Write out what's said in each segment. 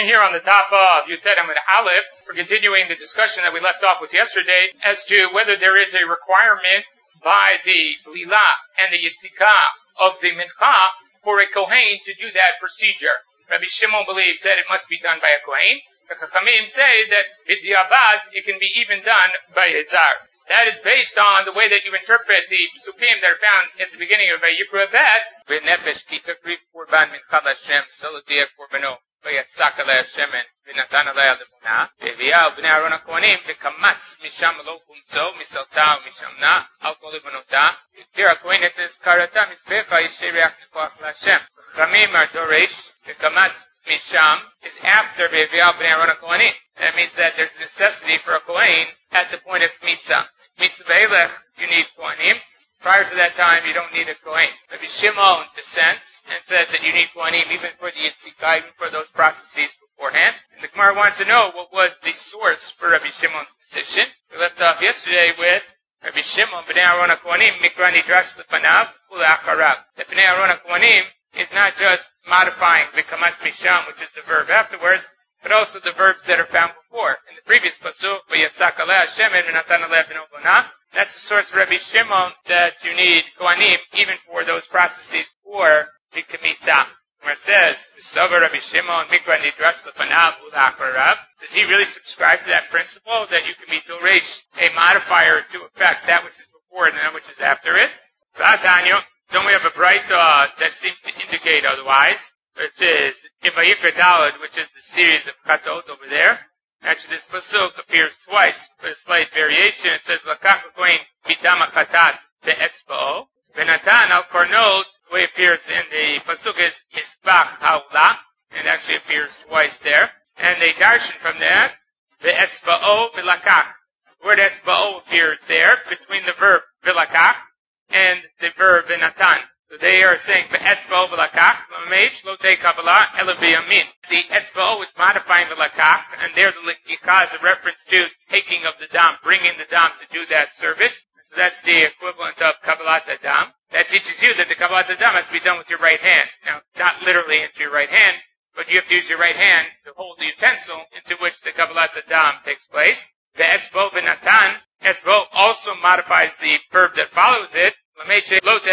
beginning here on the top of Yutet Amud Aleph, we're continuing the discussion that we left off with yesterday as to whether there is a requirement by the Lila and the Yitzikah of the Mincha for a Kohen to do that procedure. Rabbi Shimon believes that it must be done by a Kohen. The Chachamim say that B'diavad it can be even done by a Zar. That is based on the way that you interpret the psukim that are found at the beginning of Vayikra Bet. V'nefesh ki takriv korban mincha l'Hashem solo diak korbano v'yatzak alei Hashemen v'natan alei alevuna v'viah v'nei Aaron HaKohanim v'kamatz misham lo kumzo misalta u'mishamna al kol lebanota v'tir HaKohen et ezkarata mizbecha yishay reach nekoach l'Hashem v'chamim ar doresh v'kamatz misham is after v'viah v'nei Aaron HaKohanim. That means that there's a necessity for a Kohen at the point of Mitzvah. Mitzvah Eilech, you need Kohanim. Prior to that time, you don't need a Kohen. Rabbi Shimon dissents and says that you need Kohanim even for the Yitzikah, even for those processes beforehand. And the Gemara wanted to know what was the source for Rabbi Shimon's position. We left off yesterday with Rabbi Shimon, B'nei Aaron HaKohanim, Mikra Nidrash L'Panav, U'La'acharav. That B'nei Aaron HaKohanim is not just modifying the Kamatz Misham, which is the verb afterwards, but also the verbs that are found before. In the previous pasuk, v'yatzak alei Hashem v'natan alei v'novona, that's the source of Rabbi Shimon that you need Kohanim even for those processes for the Kmitza. Where it says, v'sover Rabbi Shimon mikra nidrash l'panav u'la'acharav. Does he really subscribe to that principle that you can be doresh, a modifier to affect that which is before and that which is after it? V'atanyo, don't we have a bright that seems to indicate otherwise? Which is in Vayikra Daled, which is the series of Katot over there. Actually, this pasuk appears twice with a slight variation. It says, Lakach HaKohen Bidam HaKatat Be'etzba'o. V'natan al Karnot, the way it appears in the pasuk is Misbach Ha'ula, and actually appears twice there. And they darshan from that, Be'etzba'o V'lakach. The word Etzba'o appears there between the verb V'lakach and the verb V'natan. So they are saying, Etzba'o v'lakach, l'mamech, lo te kabbalah, ela b'yamin. The Etzba'o is modifying the lakach, and there the l'kicha is a reference to taking of the dam, bringing the dam to do that service. So that's the equivalent of Kabbalat Adam. That teaches you that the Kabbalat Adam has to be done with your right hand. Now, not literally into your right hand, but you have to use your right hand to hold the utensil into which the Kabbalat Adam takes place. The Etzba'o v'natan, Etzba'o also modifies the verb that follows it, that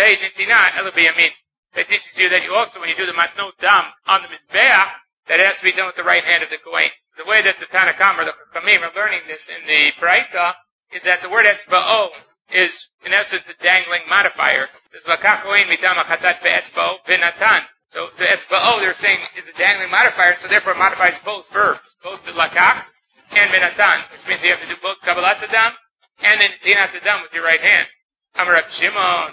teaches you that you also, when you do the matnot dam on the mizbeach, that it has to be done with the right hand of the Kohen. The way that the Tanakam or the Chachamim are learning this in the Paraita is that the word etzba'o is, in essence, a dangling modifier. This lakach Kohen midam achatat be'etzba'o v'natan. So the etzba'o, they're saying, is a dangling modifier, so therefore it modifies both verbs, both the lakach and v'natan, which means you have to do both kabbalat adam and tinat adam with your right hand. Amar Rav Shimon,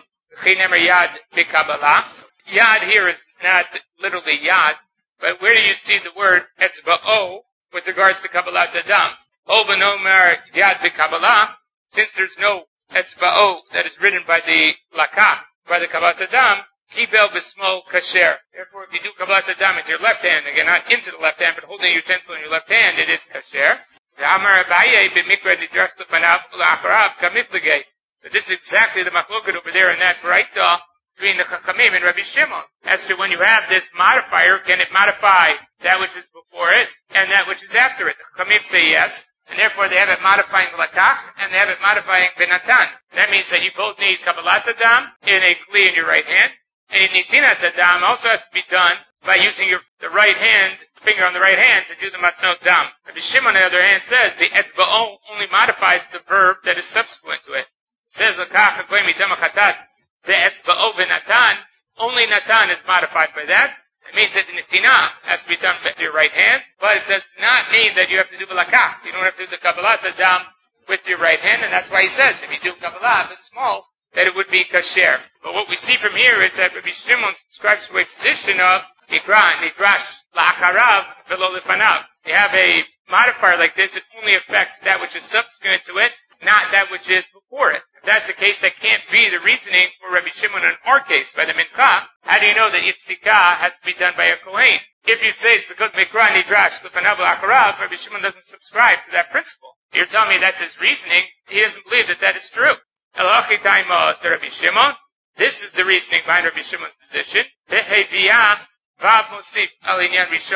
yad b'kabbalah. Yad here is not literally yad, but where do you see the word etzba'o with regards to kabbalat adam? O b'nomer yad b'kabbalah, since there's no etzba'o that is written by the lakach, by the kabbalat adam, kibel b'smol kasher. Therefore, if you do kabbalat adam with your left hand, again, not into the left hand, but holding a utensil in your left hand, it is kasher. Amar Abaye b'mikra nidrash l'panav u'la'acharav kamiflegei. So this is exactly the machloket over there in that Paraita between the Chachamim and Rabbi Shimon. As to when you have this modifier, can it modify that which is before it and that which is after it? The Chachamim say yes, and therefore they have it modifying the lakach and they have it modifying v'natan. That means that you both need kabbalat adam in a kli in your right hand, and you need tinat adam also has to be done by using the right hand, finger on the right hand to do the matnot dam. Rabbi Shimon, on the other hand, says the etzba'o only modifies the verb that is subsequent to it. Says lakach hakohen midam hachatat ve'etzba'o v'natan. Only natan is modified by that. It means that the netina has to be done with your right hand, but it does not mean that you have to do lakach. You don't have to do the kabbalat adam with your right hand, and that's why he says if you do kabbalah, the small, that it would be kasher. But what we see from here is that Rabbi Shimon subscribes to a position of ikra nidrash la'acharav v'lo lefanav. You have a modifier like this, it only affects that which is subsequent to it, not that which is before it. If that's the case, that can't be the reasoning for Rabbi Shimon in our case, by the Mincha. How do you know that Yitzikah has to be done by a Kohen? If you say it's because Mikra Nidrash L'Fanav L'Acharav, Rabbi Shimon doesn't subscribe to that principle. You're telling me that's his reasoning. He doesn't believe that that is true. Elachi Taima to Rabbi Shimon. This is the reasoning behind Rabbi Shimon's position. Veheviyah Vav Mosif Al Inyan Rishon.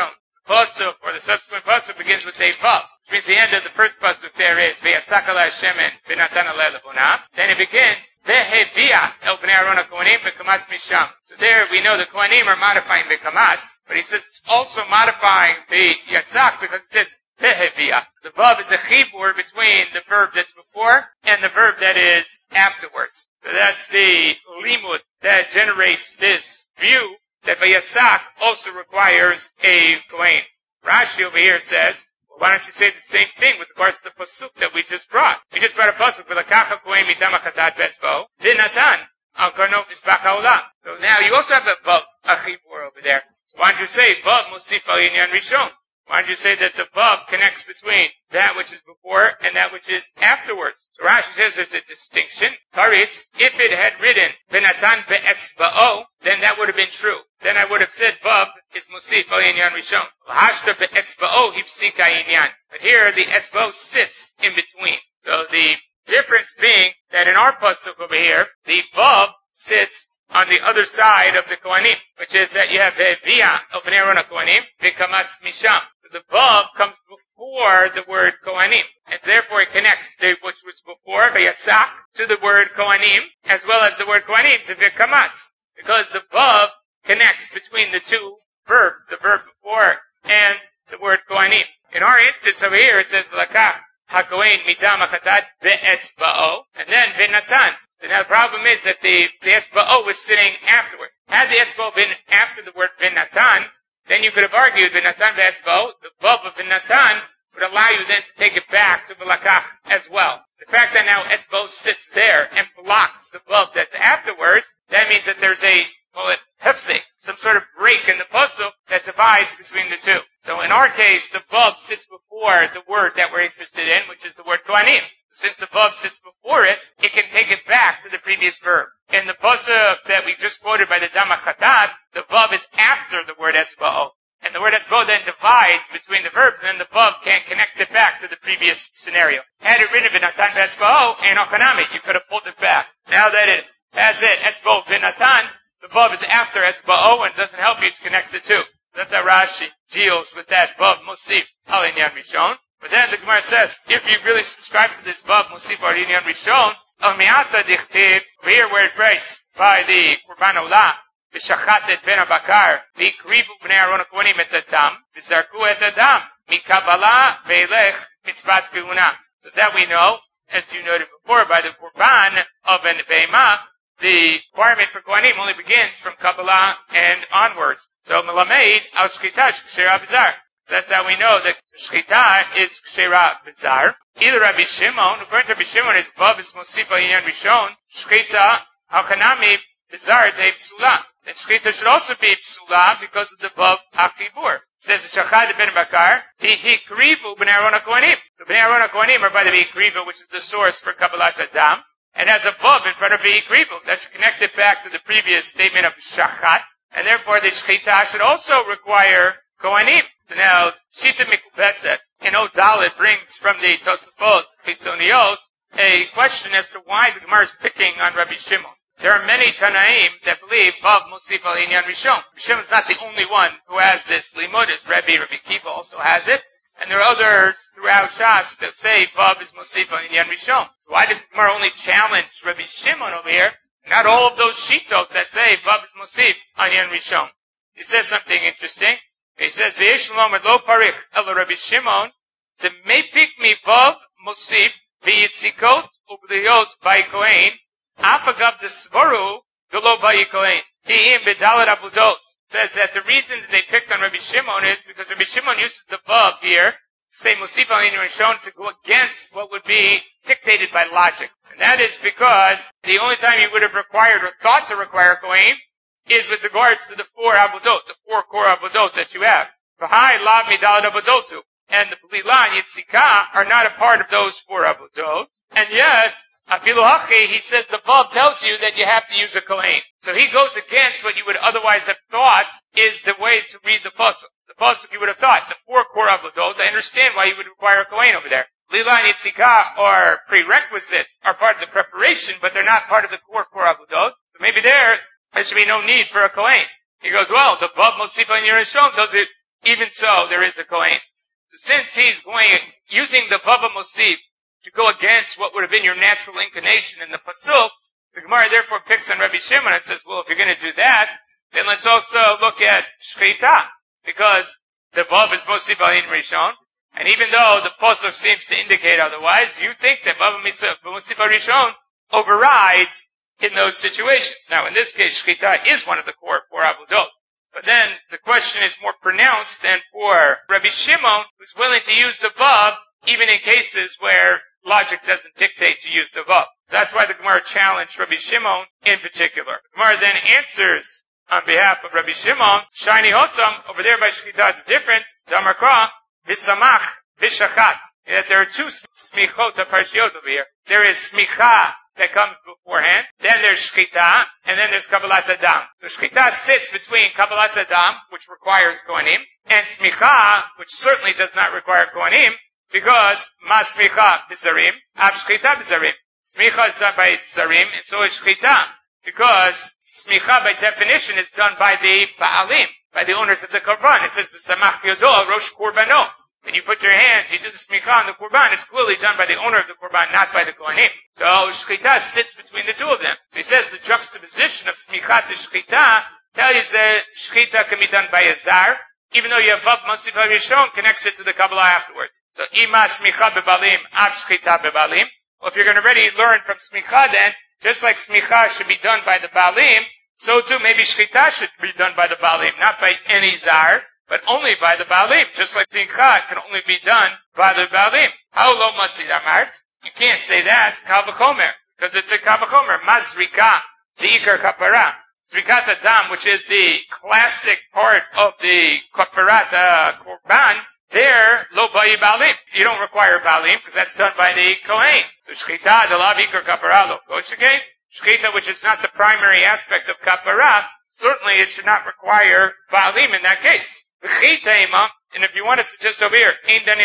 pasuk or the subsequent pasuk begins with a vav, which means the end of the first pasuk there is Ve'yatzak ala Hashemen v'natan alei lebunah. Then it begins Ve'hevia el bnei Aaron hakohanim v'kamatz misham. So there we know the kohanim are modifying the kamatz, but he says it's also modifying the yatzak because it says Ve'hevia. The vav is a chibur between the verb that's before and the verb that is afterwards. So that's the limud that generates this view that Vayatzak also requires a kohen. Rashi over here says, well, why don't you say the same thing with regards to the pasuk that we just brought? We just brought a pasuk with Lakacha kohen mitam achatat betzbo v'natan al karnot mizbach haolam. So now you also have a vav, a chibur over there. Why don't you say vav musif al inyan rishon? Why don't you say that the vav connects between that which is before and that which is afterwards? So Rashi says there's a distinction. Taritz, if it had written v'natan be'etzba'o, then that would have been true. Then I would have said vav is musif al inyan rishon. L'hashta be'etzba'o hifsika inyan. But here the etzba'o sits in between. So the difference being that in our pasuk over here, the vav sits on the other side of the kohanim, which is that you have the via of bnei Aaron hakohanim v'kamatz misham. So the vav comes before the word kohanim, and therefore it connects the which was before vayatzak to the word kohanim, as well as the word kohanim to v'kamatz, because the vav connects between the two verbs, the verb before and the word kohanim. In our instance over here, it says v'lakach hakohen mitam achatat be'etzba'o, and then v'natan. So now the problem is that the etzba'o was sitting afterwards. Had the etzba'o been after the word v'natan, then you could have argued v'natan ve'etzba'o, the vav of v'natan would allow you then to take it back to v'lakach as well. The fact that now etzba'o sits there and blocks the vav that's afterwards, that means that there's a, call it hefsek, some sort of break in the pasuk that divides between the two. So in our case, the vav sits before the word that we're interested in, which is the word kohanim. Since the vav sits before it, it can take it back to the previous verb. In the pasuk that we just quoted by the Dam HaChatad, the vav is after the word etzba'o. And the word etzba'o then divides between the verbs, and then the vav can't connect it back to the previous scenario. Had it written v'natan ve'etzba'o, and ochanami, you could have pulled it back. Now that it has it, etzba'o v'natan, the vav is after etzba'o, and it doesn't help you to connect the two. That's how Rashi deals with that vav musif al inyan rishon. But then the Gemara says, if you really subscribe to this vav musif al inyan rishon, al mi'ata dichtiv, here where it writes by the Kurban Olah, v'shachatet ben abakar, v'ikrivu b'nei Aaron hakohanim et adam, v'zarku et adam, mikabala ve'elech mitzvat kehuna. So that we know, as you noted before, by the Kurban of an Be'emah, the requirement for kohanim only begins from Kabbalah and onwards. So melamed al shchita shkshera b'zar. That's how we know that shchita is kshera b'zar. Either Rabbi Shimon, according to Rabbi Shimon, his vav is musif al inyan rishon, shchita hakanami b'zar te psula. That shchita should also be psula because of the vav hachibur. It says shachad ben bakar v'hikrivu b'nei Aaron hakohanim. The b'nei Aaron hakohanim are by the v'hikrivu, which is the source for Kabbalat Adam, and has a vav in front of v'hikrivu. That should connect it back to the previous statement of shachat, and therefore the shchita should also require kohanim. So now, Shita Mikubetzet in Odalit brings from the Tosafot Chitzoniot a question as to why the Gemara is picking on Rabbi Shimon. There are many Tanaim that believe vav musif al inyan rishon. Rabbi Shimon's not the only one who has this limud. Rabbi Kiva also has it. And there are others throughout Shas that say vav is musif al inyan rishon. So why does the Gemara only challenge Rabbi Shimon over here? Not all of those shitot that say vav is musif al inyan rishon. He says something interesting. He says, "V'yesh lomer lo parich el Rabbi Shimon to mepik mi vav musif v'yitzikot u'b'liyot b'yikohen apagav desvaru g'lo b'yikohen ti'im b'dalet abudot." Says that the reason that they picked on Rabbi Shimon is because Rabbi Shimon uses the vav here, say musif al inyan rishon, to go against what would be dictated by logic, and that is because the only time he would have required or thought to require kohen is with regards to the four abudot, the four core abudot that you have. V'hai lav midalat abudotu. And the Lila and Yitzika are not a part of those four abudot. And yet, afilu hachi, he says the vav tells you that you have to use a kohen. So he goes against what you would otherwise have thought is the way to read the pasuk. The pasuk you would have thought, the four core abudot, I understand why you would require a kohen over there. Lila and Yitzika are prerequisites, are part of the preparation, but they're not part of the core abudot. So maybe there should be no need for a kohen. He goes, well, the vav musif al inyan rishon tells you even so there is a Kohen. So since he's using the Vav Mosif to go against what would have been your natural inclination in the Pasuk, the Gemara therefore picks on Rabbi Shimon and says, well, if you're going to do that, then let's also look at Shechita, because the Vav is Mosif Alin Rishon, and even though the Pasuk seems to indicate otherwise, you think that Vav Mosif Rishon overrides in those situations. Now, in this case, Shechita is one of the core four Avudot. But then the question is more pronounced than for Rabbi Shimon, who's willing to use the Vav even in cases where logic doesn't dictate to use the Vav. So that's why the Gemara challenged Rabbi Shimon in particular. The Gemara then answers on behalf of Rabbi Shimon, Shiny Hotam, over there by Shechita it's different, Damakra, Visamach, Vishachat. That there are two smichot parshiot over here. There is smicha that comes beforehand, then there's Shechita, and then there's Kabbalat Adam. So Shechita sits between Kabbalat Adam, which requires Kohanim, and Smicha, which certainly does not require Kohanim, because Ma Smicha Bizarim, Av Shechita Bizarim. Smicha is done by Zarim, and so is Shechita, because Smicha by definition is done by the Ba'alim, by the owners of the Korban. It says, B'samach Yodo, Rosh Korbano. When you put your hands, you do the smicha on the Korban, it's clearly done by the owner of the Korban, not by the Kohanim. So Shechita sits between the two of them. So he says the juxtaposition of smicha to Shechita tells you that Shechita can be done by a zar, even though you have Vav Mosif Rishon connects it to the Kabbalah afterwards. So Ima smicha bebalim, Av Shechita bebalim. Well, if you're going to already learn from smicha then, just like smicha should be done by the Balim, so too maybe Shechita should be done by the Balim, not by any zar, but only by the Baalim, just like Smicha can only be done by the Baalim. How lo matzid amart? You can't say that, Kal v'chomer, because it's a Kal v'chomer. Mazrika, Zikar kapara. Zrikat Adam, which is the classic part of the kaparat korban, there, lo ba'i Baalim. You don't require Baalim, because that's done by the Kohen. So Shechita, the lav Ikar kapara lo koshike. Shechita, which is not the primary aspect of kapara, certainly it should not require Baalim in that case. And if you want to suggest over here,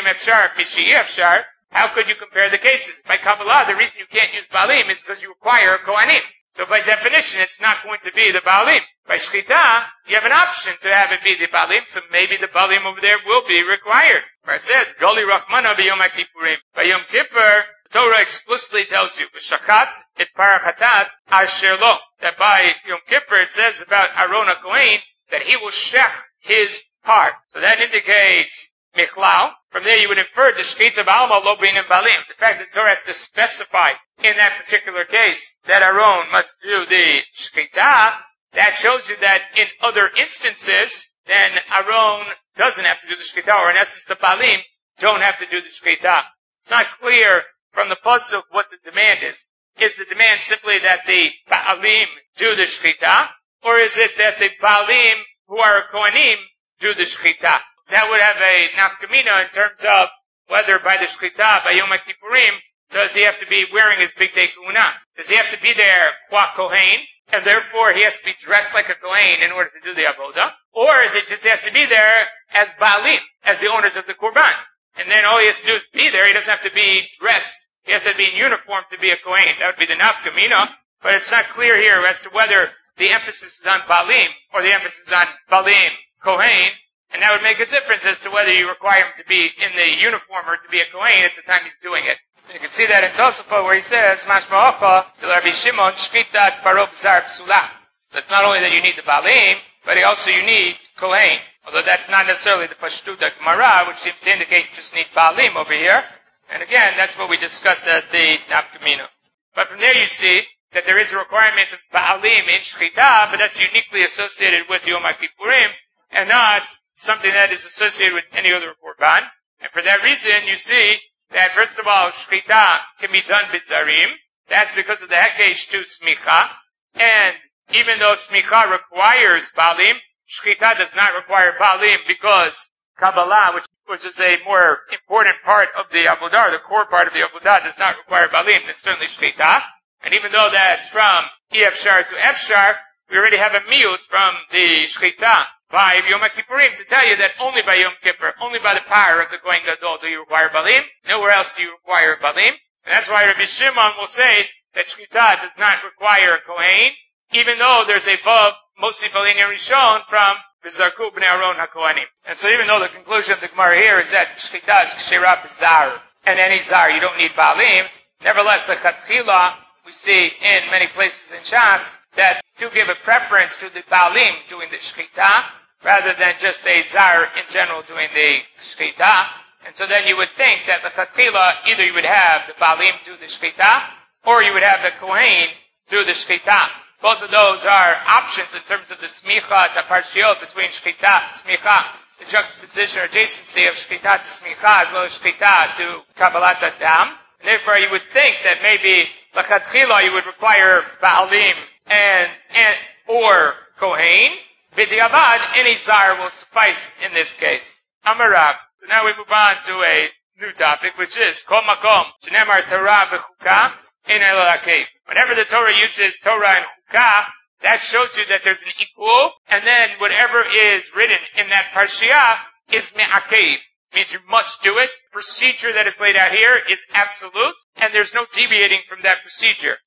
how could you compare the cases? By Kabbalah, the reason you can't use Baalim is because you require Kohanim. So by definition, it's not going to be the Baalim. By Shechita, you have an option to have it be the Baalim, so maybe the Baalim over there will be required. Where it says, Goli Rachmana b'Yom HaKippurim. By Yom Kippur, the Torah explicitly tells you, V'shachat et parachatat asher lo. That by Yom Kippur, it says about Aaron HaKohen, that he will shech his part. So that indicates Michlal. From there you would infer the Shechita Ba'alma lo bin and Baalim. The fact that the Torah has to specify in that particular case that Aaron must do the Shechita, that shows you that in other instances, then Aaron doesn't have to do the Shechita, or in essence the Baalim don't have to do the Shechita. It's not clear from the Pasuk what the demand is. Is the demand simply that the Baalim do the Shechita, or is it that the Baalim who are Kohanim do the Shechita? That would have a nafkamina in terms of whether by the Shechita, by Yom HaKippurim, does he have to be wearing his Big Day Kahuna? Does he have to be there qua Kohen, and therefore he has to be dressed like a Kohen in order to do the Avodah? Or is it just he has to be there as Baalim, as the owners of the Korban? And then all he has to do is be there, he doesn't have to be dressed. He has to be in uniform to be a Kohen. That would be the nafkamina, but it's not clear here as to whether the emphasis is on Baalim, or the emphasis is on Baalim, Kohen, and that would make a difference as to whether you require him to be in the uniform or to be a Kohen at the time he's doing it. You can see that in Tosafot where he says, Mashma Ocha, to Rabbi Shimon, Shchitat Parov Zar Psula. So it's not only that you need the Baalim, but also you need Kohen. Although that's not necessarily the Pashtuta Gemara, which seems to indicate you just need Baalim over here. And again, that's what we discussed as the Nafkamina. But from there you see that there is a requirement of Baalim in Shechita, but that's uniquely associated with Yom HaKippurim, and not something that is associated with any other Korban. And for that reason, you see that first of all, Shechita can be done b'zarim. That's because of the Hekesh to Smicha. And even though Smicha requires Baalim, Shechita does not require Baalim because Kabbalah, which is a more important part of the Avodah, the core part of the Avodah, does not require Baalim, then certainly Shechita. And even though that's from Efshar to Efshar, we already have a miut from the Shechita by Yom HaKippurim to tell you that only by Yom Kippur, only by the power of the Kohen Gadol do you require Baalim. Nowhere else do you require Baalim. And that's why Rabbi Shimon will say that Shechita does not require Kohen, even though there's a Vav Mosif Alin Rishon from v'zarku b'nei Aaron hakohanim. And so even though the conclusion of the Gemara here is that shchita is kshira b'zar, and any zar you don't need baalim, nevertheless the chatchila we see in many places in Shas that do give a preference to the baalim doing the shchita rather than just a zar in general doing the shchita. And so then you would think that the chatchila either you would have the baalim do the shchita or you would have the kohen do the shchita. Both of those are options in terms of the smicha, the parshiot between shchita, smicha, the juxtaposition or adjacency of shchita to smicha as well as shchita to kabbalat adam. And therefore you would think that maybe l'chatchila you would require baalim and or kohen. B'diavad, any zar will suffice in this case. Amarav. So now we move on to a new topic, which is kol makom shenemar Torah v'chuka ein elo lakev. Whenever the Torah uses Torah and chukah, that shows you that there's an equal, and then whatever is written in that parshiah is me'akev. Means you must do it. Procedure that is laid out here is absolute, and there's no deviating from that procedure.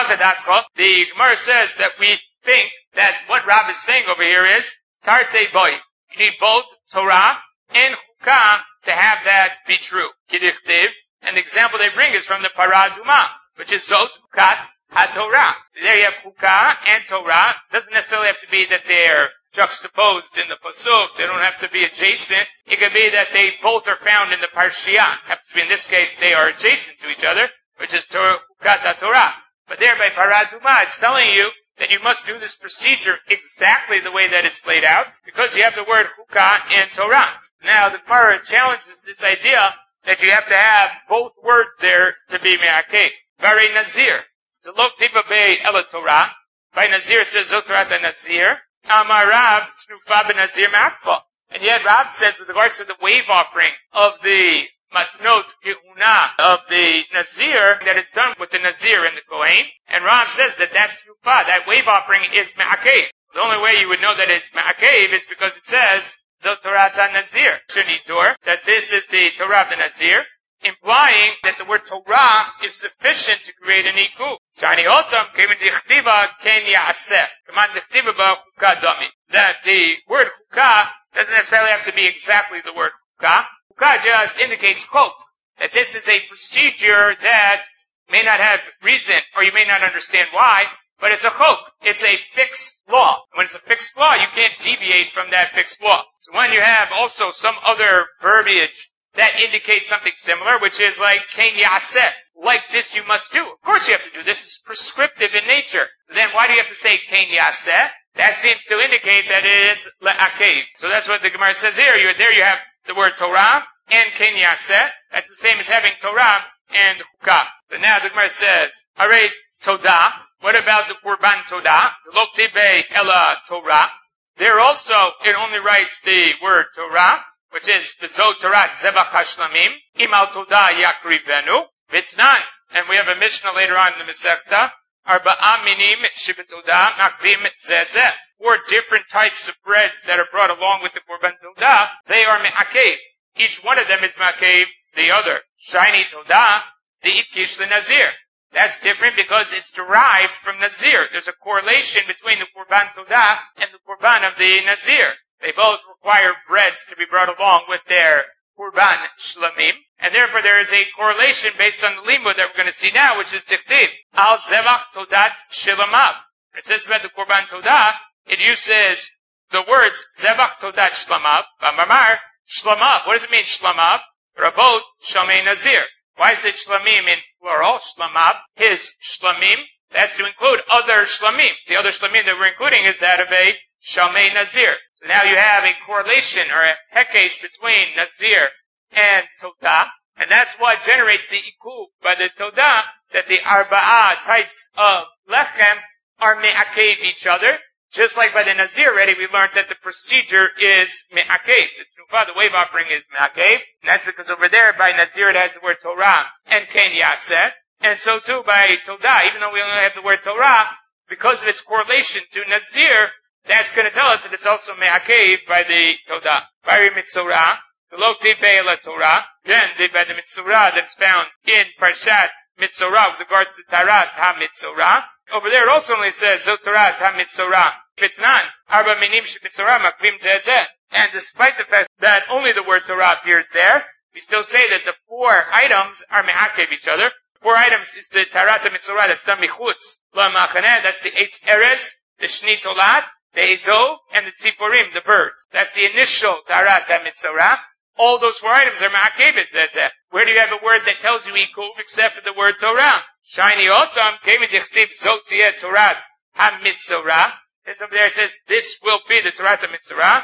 The Gemara says that we think that what Rab is saying over here is tarte boy. You need both Torah and chukah to have that be true. Kidichtiv, and the example they bring is from the Paraduma, which is Zot Chukat HaTorah. There you have chukah and Torah. It doesn't necessarily have to be that they're juxtaposed in the pasuk. They don't have to be adjacent. It could be that they both are found in the parshiah. Happens to be in this case they are adjacent to each other, which is Chukat HaTorah. But there by Paraduma, it's telling you that you must do this procedure exactly the way that it's laid out, because you have the word chukah and Torah. Now the Gemara challenges this idea that you have to have both words there to be me'akeh. Very Nazir. So lo tiba be ela Torah. By Nazir it says Zotorat Nazir. Amar Rav Shnufa ben Nazir Ma'akfa. And yet Rav says with regards to the wave offering of the matnot kehuna of the Nazir, that it's done with the Nazir and the Kohen. And Rav says that Shnufa, that wave offering is me'akev. The only way you would know that it's me'akev is because it says Zotorat Nazir. Shenitor, that this is the Torah of the Nazir, implying that the word Torah is sufficient to create an iku. Shani otam came in dichtiva ken ya'aseh. Command dichtiva ba chukah dami. That the word chukah doesn't necessarily have to be exactly the word chukah. Chukah just indicates chok, that this is a procedure that may not have reason, or you may not understand why, but it's a chok. It's a fixed law. When it's a fixed law, you can't deviate from that fixed law. So when you have also some other verbiage that indicates something similar, which is like ken yaseh, like this you must do. Of course you have to do this. It's prescriptive in nature. Then why do you have to say ken yaseh? That seems to indicate that it is le'akev. So that's what the Gemara says here. There you have the word Torah and ken yaseh. That's the same as having Torah and chukah. But now the Gemara says, alright, Todah. What about the Qurban Todah? The lo tibe ela Torah. There also, it only writes the word Torah, which is the Zot Torah Zebach HaShlamim, Imal Todah Yakrivenu, Vitznai. And we have a Mishnah later on in the Masechta, Arba'a Minim Shibetodah Makvim Zezeh. 4 different types of breads that are brought along with the Qurban Todah, they are me'akev. Each one of them is me'akev the other. Shiny Todah, the Itkish the Nazir. That's different because it's derived from Nazir. There's a correlation between the Qurban Todah and the Qurban of the Nazir. They both require breads to be brought along with their Qurban Shlamim. And therefore there is a correlation based on the limud that we're going to see now, which is Tichtiv. Al Zevach Todat Shilamav. It says about the Qurban Todah, it uses the words Zevach Todat Shlamav, Bamamar, Shlamav. What does it mean, Shlamav? Rabot Shamei Nazir. Why is it Shlamim in plural? Shlamav, his Shlamim. That's to include other Shlamim. The other Shlamim that we're including is that of a Shamei Nazir. So now you have a correlation or a hekesh between Nazir and Todah, and that's what generates the ikub by the Todah, that the Arba'ah types of lechem are me'akev each other. Just like by the Nazir already, we learned that the procedure is me'akev. The wave offering is me'akev, and that's because over there by Nazir it has the word Torah and ken yaseh, and so too by Todah, even though we only have the word Torah, because of its correlation to Nazir, that's going to tell us that it's also me'akev by the Todah. By Mitzorah, the lo tibe la Torah, then by the Mitzorah that's found in Parshat Mitzorah with regards to Tarat HaMitzorah, over there it also only says Zotorat HaMitzorah. If it's not, Arba Minim Shemitzorah Makvim Zeh. And despite the fact that only the word Torah appears there, we still say that the 4 items are me'akev each other. 4 items is the Tarat HaMitzorah, that's done michutz la'machaneh, that's the Eitz Eres, the Shni Tolat, the Ezo, and the Tziporim, the birds. That's the initial Tarat HaMitzorah. All those 4 items are me'akev zeh. Where do you have a word that tells you ikuv except for the word Torah? Shiny Otam, Kevin Dichtiv Zotiyeh Torat HaMitzorah. It's over there, it says, this will be the Tarat HaMitzorah.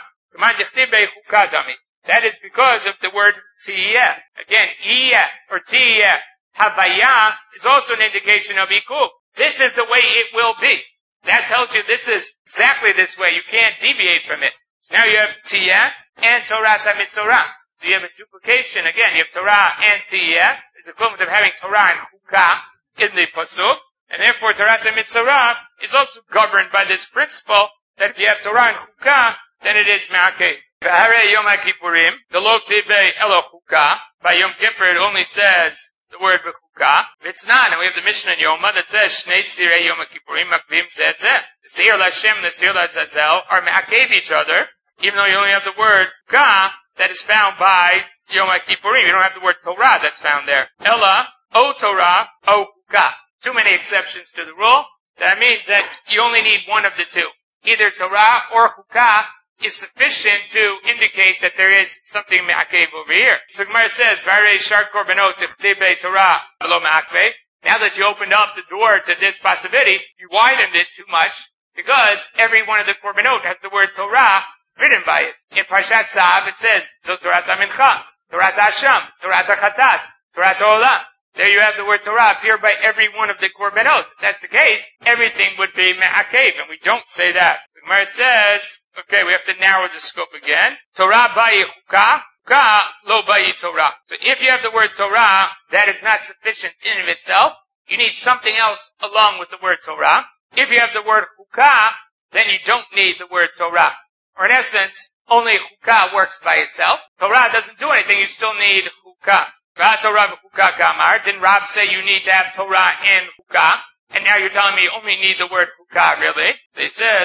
That is because of the word tiyeh. Again, iyeh or tiyeh, havaya, is also an indication of ikuv. This is the way it will be. That tells you this is exactly this way. You can't deviate from it. So now you have tiyeh and Torah HaMitzorah. So you have a duplication. Again, you have Torah and tiyeh. It's the equivalent of having Torah and chukah in the pasuk. And therefore, Torah HaMitzorah is also governed by this principle that if you have Torah and chukah, then it is me'akev. V'harei Yom HaKippurim, Delo Tivei Elo Chukah. By Yom Kippur it only says the word B'chukah. It's not, and we have the Mishnah in Yoma that says Shnei Sirei Yom HaKippurim Makvim Zeh Zeh. The Seir L'Hashem and the Seir L'Azazel are me'akev each other, even though you only have the word Chukah that is found by Yom HaKippurim. You don't have the word Torah that's found there. Ella, O Torah, O Chukah. Too many exceptions to the rule. That means that you only need one of the two. Either Torah or Chukah is sufficient to indicate that there is something me'akev over here. So Gemara says, Varei shar korbanot tichtibei Torah below me'akev. Now that you opened up the door to this possibility, you widened it too much because every one of the korbanot has the word Torah written by it. In Parshat Tzav it says, Zotorat HaMincha, Torat HaSham, Torat HaChatat, Torat HaOlam. There you have the word Torah appear by every one of the korbanot. If that's the case, everything would be me'akev, and we don't say that. So Gemara says, okay, we have to narrow the scope again. Torah bayi chukah, chukah lo bayi Torah. So if you have the word Torah, that is not sufficient in and of itself. You need something else along with the word Torah. If you have the word chukah, then you don't need the word Torah. Or in essence, only chukah works by itself. Torah doesn't do anything, you still need chukah. Didn't Rab say you need to have Torah and chukah? And now you're telling me you only need the word chukah, really? So he says,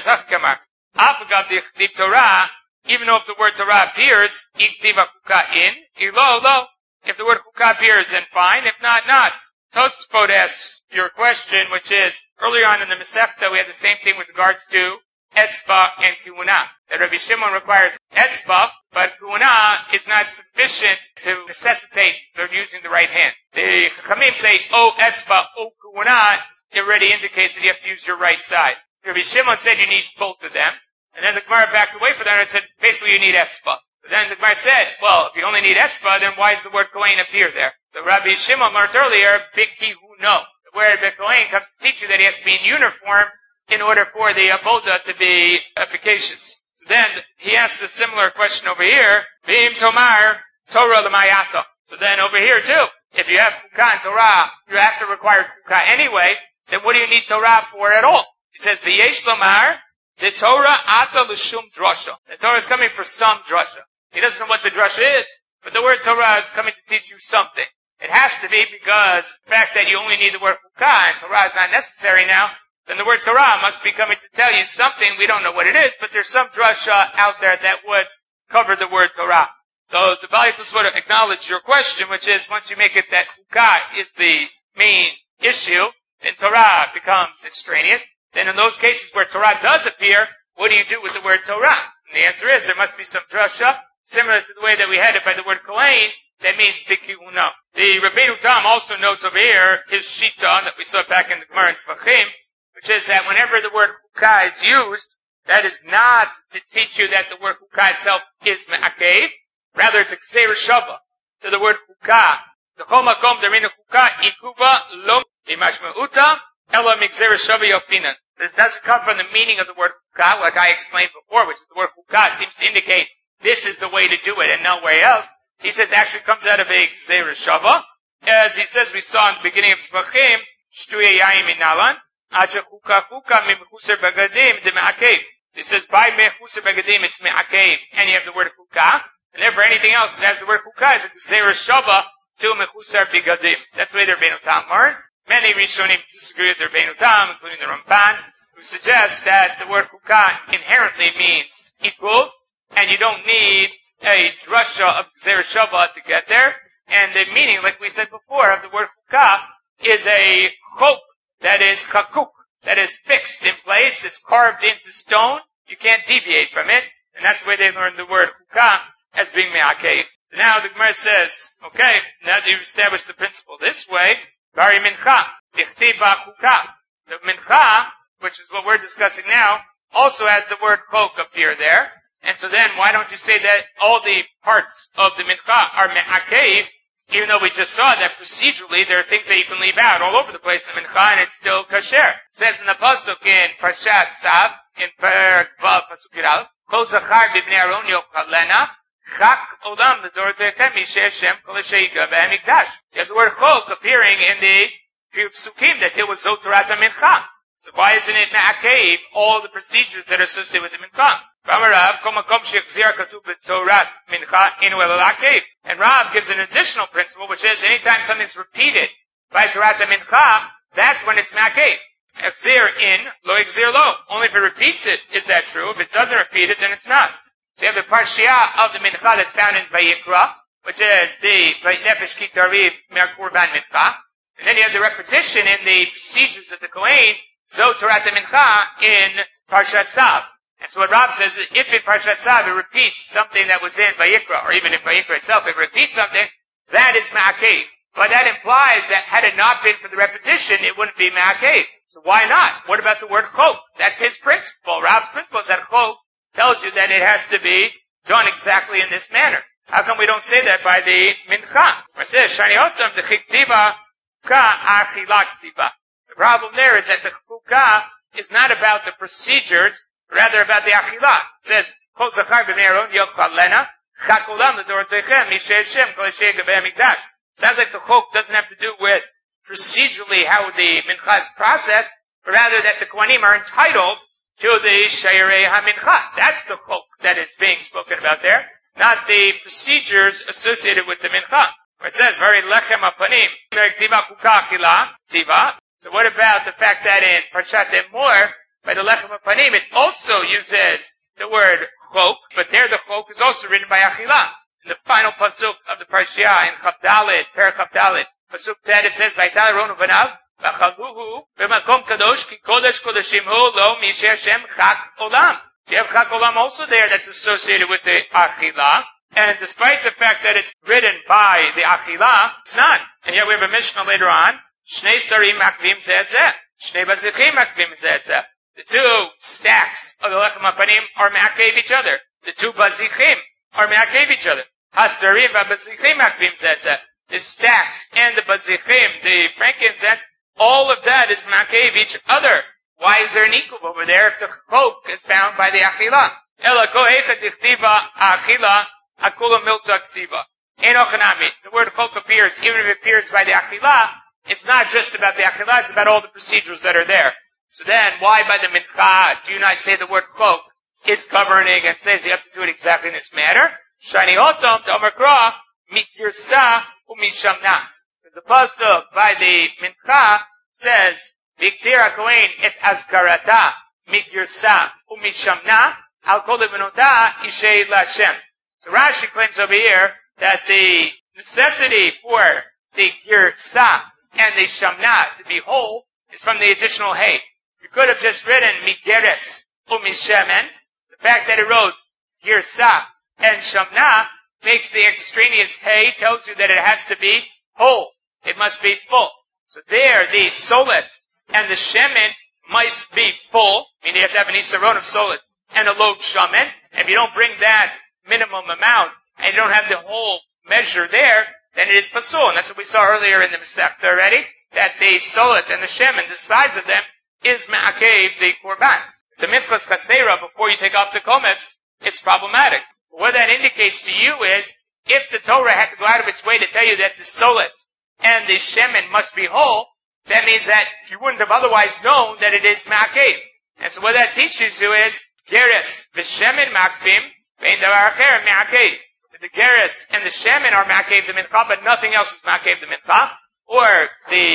Torah, even though if the word Torah appears, if the word chukah appears, then fine. If not, not. Tosfot asks your question, which is, earlier on in the Masechta, we had the same thing with regards to etzba and kehuna. That Rabbi Shimon requires etzba, but kehuna is not sufficient to necessitate they're using the right hand. The Chachamim say, o etzba, o kehuna, it already indicates that you have to use your right side. Rabbi Shimon said you need both of them, and then the Gemara backed away from that and said, basically you need etzba. But then the Gemara said, well, if you only need etzba, then why does the word kohen appear there? So Rabbi Shimon learned earlier, b'kihuno. The word b'kohen comes to teach you that he has to be in uniform in order for the avoda to be efficacious. So then he asks a similar question over here, V'im tomar Torah l'mayata. So then over here too, if you have chukah and Torah, you have to require chukah anyway, then what do you need Torah for at all? He says, V'yesh lomar, the Torah ata l'shum drasha. The Torah is coming for some drasha. He doesn't know what the drasha is, but the word Torah is coming to teach you something. It has to be because the fact that you only need the word chukah and Torah is not necessary now, then the word Torah must be coming to tell you something. We don't know what it is, but there's some drasha out there that would cover the word Torah. So the Bali Tosfot acknowledge your question, which is once you make it that chukah is the main issue, then Torah becomes extraneous. Then in those cases where Torah does appear, what do you do with the word Torah? And the answer is there must be some drasha, similar to the way that we had it by the word kohen, that means b'kihuna. The Rabbeinu Tam also notes over here his shita that we saw back in the Gemara in Tzvachim, which is that whenever the word chukah is used, that is not to teach you that the word chukah itself is me'akev, rather it's a kseir shava to the word chukah. The chol makom derina chukah ikuva lo imashmeuta ela mikseir shava yofinan. This doesn't come from the meaning of the word chukah, like I explained before, which is the word chukah seems to indicate this is the way to do it and nowhere else. He says actually comes out of a kseir shava, as he says we saw in the beginning of Tzvachim, shtuye yayim inalan. So he says, by mechuser begadim, it's me'akev, and you have the word chukah, and therefore anything else that has the word chukah is a gzeira shava to mechuser begadim. That's the way the Rabbeinu Tam learns. Many Rishonim disagree with the Rabbeinu Tam, including the Ramban, who suggests that the word chukah inherently means equal, and you don't need a drasha of Gzeir Shabbat to get there. And the meaning, like we said before, of the word chukah is a chok that is chakuk, that is fixed in place, it's carved into stone, you can't deviate from it, and that's the way they learned the word chukah as being me'akev. So now the Gemara says, okay, now that you've established the principle this way, Bari mincha, tichti ba chukah. The mincha, which is what we're discussing now, also has the word chok appear there. And so then why don't you say that all the parts of the mincha are me'akev, even though we just saw that procedurally there are things that you can leave out all over the place in the mincha and it's still kasher. It says in the pasuk in Parshat Tzav, in Perek Vav Pasuk Yirav, Kol Zachar B'Bnei Aaron Yochalena, Chak Olam L'Dorotechem Mishe Hashem Kol Sheikah B'Hamikdash. You have the word chok appearing in the few psukim that deal with Zotarat HaMincha. So why isn't it me'akev all the procedures that are associated with the mincha? And Rav gives an additional principle, which is anytime something's repeated by Torat HaMincha, that's when it's me'akev. Exir in, lo exir lo. Only if it repeats it is that true. If it doesn't repeat it, then it's not. So you have the parshia of the mincha that's found in Vayikra, which is the Nefesh Ki Tariv Mer Kurban Mincha. And then you have the repetition in the procedures of the Kohen, Zo Torat HaMincha in Parshat Tzav. And so what Rav says is, if in Parshat Tzav it repeats something that was in Vayikra, or even in Vayikra itself, if it repeats something, that is me'akev. But that implies that had it not been for the repetition, it wouldn't be me'akev. So why not? What about the word chok? That's his principle. Rav's principle is that chok tells you that it has to be done exactly in this manner. How come we don't say that by the mincha? It says, Shani Otam, the chiktiva, ka achilaktiva. The problem there is that the chukah is not about the procedures, rather about the achilah. It says, Kol Zachar B'Nei Aaron Yochal Lena, Chak Olam L'Dorotechem Mishe Hashem Kol Sheikah B'Hamikdash. Sounds like the chok doesn't have to do with procedurally how the mincha is processed, but rather that the Kohanim are entitled to the Shayrei HaMincha. That's the chok that is being spoken about there, not the procedures associated with the mincha. Where it says, Vari Lechem HaPanim, Tiva Kuka Achila, Tiva. So what about the fact that in Parshat Emor, by the Lechem HaPanim, it also uses the word chok, but there the chok is also written by Achila. In the final pasuk of the Parshiah, in Chavdalit, Perek Chavdalit, pasuk 10, it says, Vaital Ronu Vanav, Vachaluhu, B'makom Kadosh, Ki Kodesh Kodeshim Hu, Lo Mishe Hashem Chak Olam. So you have Chak Olam also there that's associated with the Achila, and despite the fact that it's written by the Achila, it's not. And yet we have a Mishnah later on, Shnei Starim Makvim Zeh Zeh, Shnei Bazichim Makvim Zeh Zeh. The two stacks of the Lechem HaPanim are me'akev each other. The two Bazichim are me'akev each other. Hastarim v'bazichim makvim zeh zeh. The stacks and the bazichim, the frankincense, all of that is me'akev each other. Why is there an equal over there if the chok is bound by the achila? Ela ko eicha dichtiva achila akula milta ktiva. Enochanami. The word chok appears, even if it appears by the achila, it's not just about the achila, it's about all the procedures that are there. So then, why by the mincha do you not say the word chok is governing and says you have to do it exactly in this manner? Shani Otom, the Omerkra, Mikirsa, Umishamna. The pasuk by the mincha says, Viktira Kohen et Azkarata, Mikirsa, Umishamna, Al Kol Levenota, Ishei Lashem. So Rashi claims over here that the necessity for the Girsa and the Shamna to be whole is from the additional hay. You could have just written Migeres, Umishemen. The fact that it wrote Girsa and Shamna makes the extraneous hay, tells you that it has to be whole. It must be full. So there, the solet and the shemen must be full, meaning you have to have an isaron of solet and a load shaman. And if you don't bring that minimum amount, and you don't have the whole measure there, then it is pasul. And that's what we saw earlier in the Masechta already, that the solet and the shemen, the size of them, is ma'akev the korban. The minchas chasera, before you take off the komets, it's problematic. What that indicates to you is, if the Torah had to go out of its way to tell you that the solet and the shemen must be whole, that means that you wouldn't have otherwise known that it is ma'akev. And so what that teaches you is, geres, the shemen makvim, vein davar acher ma'akev. The geres and the shemen are ma'akev the mincha, but nothing else is ma'akev the mincha. Or the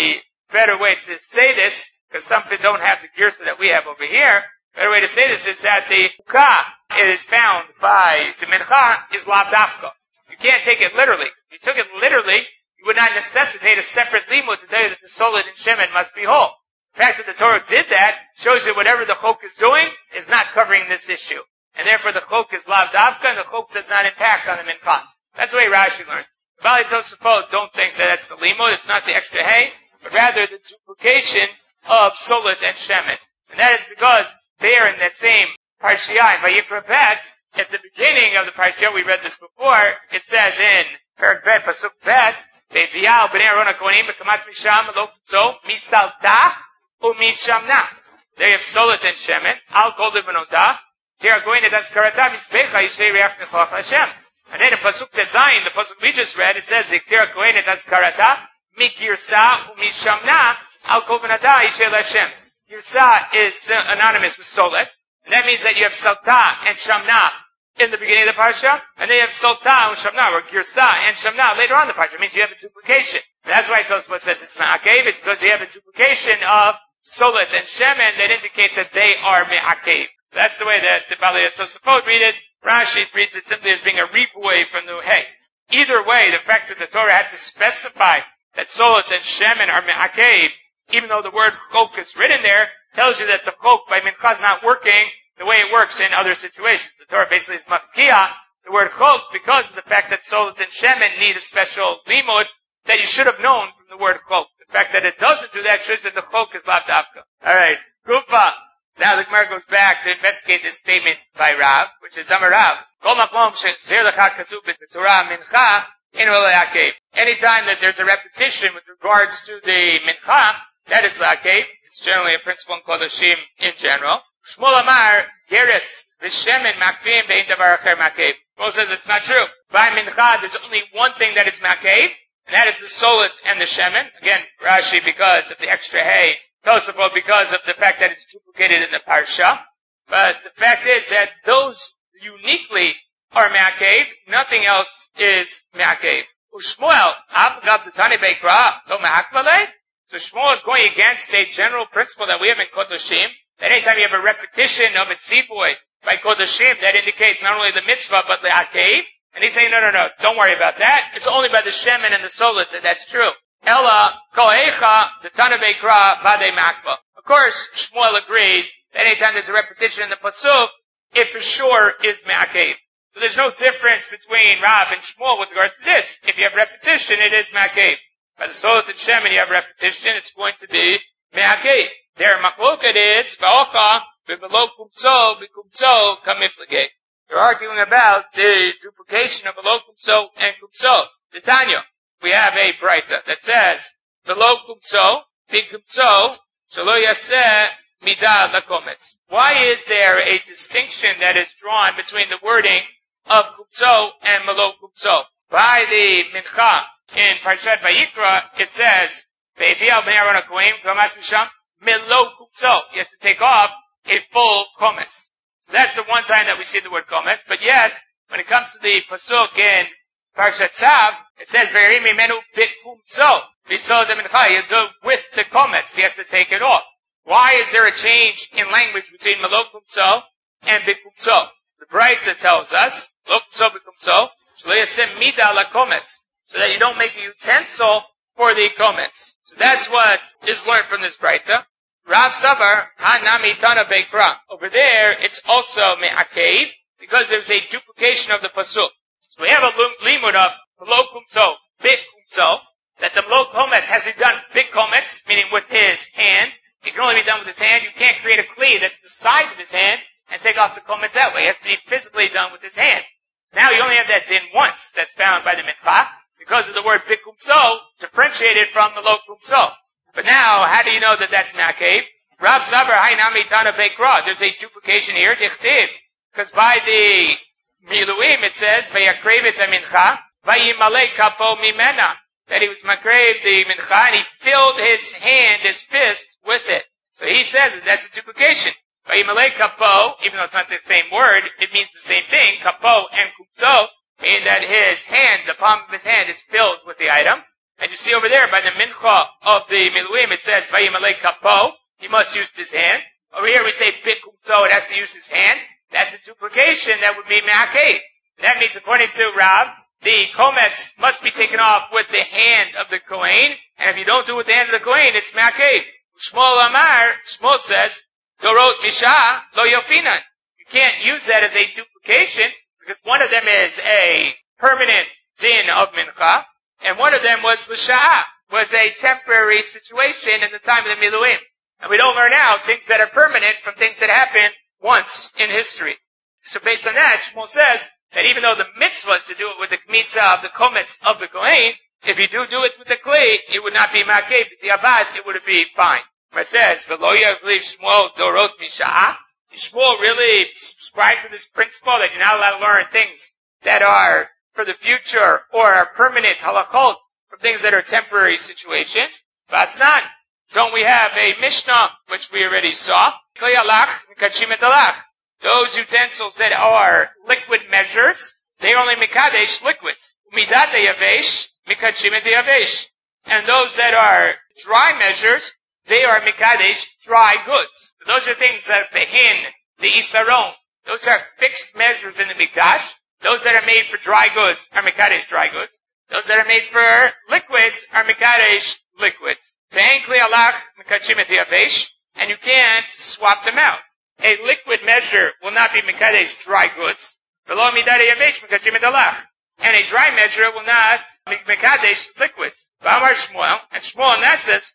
better way to say this, because some don't have the girsa that we have over here, better way to say this is that the hukah is found by the mincha is lav dafka. You can't take it literally. If you took it literally, you would not necessitate a separate limud to tell you that the solid and shemen must be whole. The fact that the Torah did that shows that whatever the chok is doing is not covering this issue. And therefore the chok is lav davka and the chok does not impact on the mincha. That's the way Rashi learns. The Bali Tosafot don't think that that's the limud, it's not the extra hay, but rather the duplication of solid and shemen. And that is because there in that same Parshiah in Vayikra Bet, at the beginning of the Parshiah, we read this before, it says in Perak Bet, Pasuk Bet, Ve'vial b'nei Aaron HaKohanim b'kamat misham lo kutzo misalta u'mishamna. There you have solid and shemen, al kol levanota, tira goyin et azkarata mizbecha yishlei reach nechach Hashem. And then in Pasuk Tetzayin, the Pasuk we just read, it says, tira goyin et azkarata mikirsa u'mishamna al kol levanota yishlei Hashem. Girsa is synonymous with solet, and that means that you have salta and shamna in the beginning of the parsha, and then you have salta and shamna, or girsa and shamna later on in the parsha. It means you have a duplication. And that's why Tosfot says it's me'akev. It's because you have a duplication of solet and shemen that indicate that they are me'akev. That's the way that the Bali Tosfot read it. Rashi reads it simply as being a reap away from the hay. Either way, the fact that the Torah had to specify that solet and shemen are me'akev, even though the word chok is written there, tells you that the chok by mincha is not working the way it works in other situations. The Torah basically is makkiah the word chok because of the fact that solet and shemen need a special limud that you should have known from the word chok. The fact that it doesn't do that shows that the chok is lav davka. Alright, Kufa. Now the Gemara goes back to investigate this statement by Rav, which is Amar Rav. Kol makom she'zir lecha katub b'Torah mincha inu le'akev. Anytime that there's a repetition with regards to the mincha, that is la'akev. It's generally a principle in Kodashim in general. Shmuel Amar, Geris, V'shemen makvim ve'in davar acher makev. Shmuel says it's not true. By mincha, there's only one thing that is makev, and that is the solet and the shemen. Again, Rashi because of the extra hay. Tosafot because of the fact that it's duplicated in the parsha. But the fact is that those uniquely are makev. Nothing else is makev. Ushmuel, Abgab the Tani Beikra, Lo Ma'akvaleh. So Shmuel is going against a general principle that we have in Kodashim, that anytime you have a repetition of a tzivoy by Kodashim, that indicates not only the mitzvah, but the akev. And he's saying, no, don't worry about that. It's only by the shemen and the solet that that's true. Ella, kohecha, the Tana Beikra, vade makva. Of course, Shmuel agrees that anytime there's a repetition in the pasuk, it for sure is ma'akev. So there's no difference between Rav and Shmuel with regards to this. If you have repetition, it is ma'akev. By the solet and shemen, you have repetition, it's going to be me'akev. Their machloket is, v'ocha, v'velo kumtso, v'kumtso, kamiflege. They're arguing about the duplication of v'lo kumtso and kumtso. Titania, we have a braita that says, v'lo kumtso, v'kumtso, shelo yaseh, midah lakometz. Why is there a distinction that is drawn between the wording of kumtso and v'lo kumtso? By the mincha, in Parshat Vayikra, it says, "Ve'evial b'nei Aaron HaKohanim kamas misham melo kumtso." He has to take off a full kometz. So that's the one time that we see the word kometz. But yet, when it comes to the pasuk in Parshat Tzav, it says, "Ve'erim imenu bit kumtso." V'sol demincha, he'll do it with the kometz. He has to take it off. Why is there a change in language between melo kumtso and bit kumtso? The Braita tells us, "Lo kumtso bit kumtso, shelo yaseh midah lakometz." So that you don't make a utensil for the kometz. So that's what is learned from this Braita. Rav Savar, Hanami Tana Beikra. Over there, it's also me'akev, because there's a duplication of the pasuk. So we have a limud of Melo Kumtso, Bit Kumtso, that the Melo Kometz hasn't done Bit Kometz, meaning with his hand. It can only be done with his hand. You can't create a kli that's the size of his hand and take off the kometz that way. It has to be physically done with his hand. Now you only have that din once that's found by the mikvah, because of the word bit kumtso, differentiated from the lo kumtso. But now, how do you know that that's ma'akev? Rav Sabar, Hainami Tana Beikra. There's a duplication here, dichtiv. Because by the Miluim it says, Vayakrev et mincha, Vayimale kapo mimena. That he was makrev the mincha, and he filled his hand, his fist, with it. So he says that that's a duplication. Vayimale kapo, even though it's not the same word, it means the same thing. Kapo and kumtso, meaning that his hand, the palm of his hand, is filled with the item. And you see over there by the mincha of the miluim, it says vayimalei kapo. He must use his hand. Over here we say bikumso, it has to use his hand. That's a duplication that would be ma'akev. That means according to Rav, the kometz must be taken off with the hand of the kohen, and if you don't do it with the hand of the kohen, it's ma'akev. Shmuel Amar, Shmuel says, dorot misha lo yofinan. You can't use that as a duplication, because one of them is a permanent din of mincha, and one of them was l'sha'ah, was a temporary situation in the time of the miluim. And we don't learn out things that are permanent from things that happen once in history. So based on that, Shmuel says that even though the mitzvah is to do it with the kmitza of the kometz of the kohen, if you do it with the kli, it would not be ma'akev. The abad, it would be fine. But it says, v'lo yavli Shmuel dorot misha'ah. Shmuel really subscribed to this principle that you're not allowed to learn things that are for the future or are permanent halachot from things that are temporary situations. But it's not. Don't we have a Mishnah, which we already saw? Kli alach, mikachim et alach. Those utensils that are liquid measures, they only mikadesh liquids. Midat yavesh, mikachim et yavesh. And those that are dry measures, they are mikadesh dry goods. Those are things that the hin, the isaron, those are fixed measures in the mikdash. Those that are made for dry goods are mikadesh dry goods. Those that are made for liquids are mikadesh liquids. And you can't swap them out. A liquid measure will not be mikadesh dry goods. And a dry measure will not be mikadesh liquids. And Shmuel in that says,